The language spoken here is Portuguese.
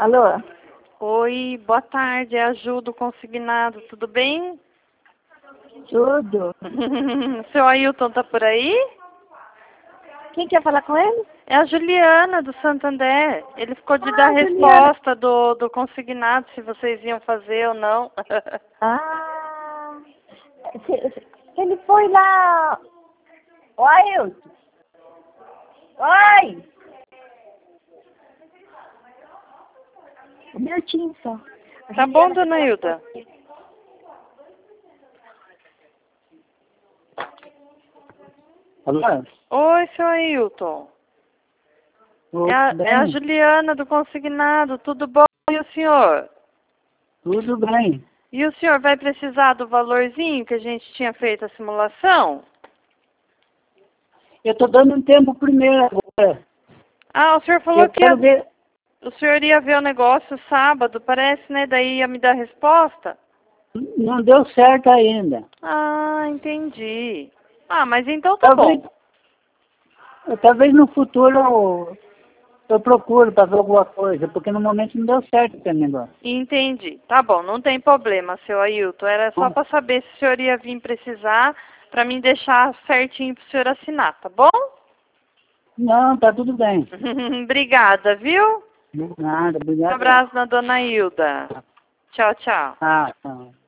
Alô? Oi, boa tarde, é a Ju do Consignado, tudo bem? Tudo. Seu Ailton tá por aí? Quem quer falar com ele? É a Juliana do Santander. Ele ficou de dar Juliana. resposta do Consignado, se vocês iam fazer ou não. Ah, ele foi lá. Oi, Ailton. Oi! Um minutinho só. Tá bom, dona Hilda? Alô? Oi, seu Ailton. É a Juliana do Consignado, tudo bom? E o senhor? Tudo bem. E o senhor vai precisar do valorzinho que a gente tinha feito a simulação? Eu estou dando um tempo primeiro agora. Ah, o senhor falou Eu que quero ver. o senhor ia ver o negócio sábado, parece, né? Daí ia me dar resposta? Não deu certo ainda. Ah, entendi. Ah, mas então tá bom. Talvez no futuro eu procuro para ver alguma coisa, porque no momento não deu certo esse negócio. Entendi. Tá bom, não tem problema, seu Ailton. Era só para saber se o senhor ia vir precisar, para mim deixar certinho pro senhor assinar, tá bom? Não, tá tudo bem. Obrigada, viu? Nada, Um obrigado. abraço na dona Hilda. Tchau, tchau. Ah, tá.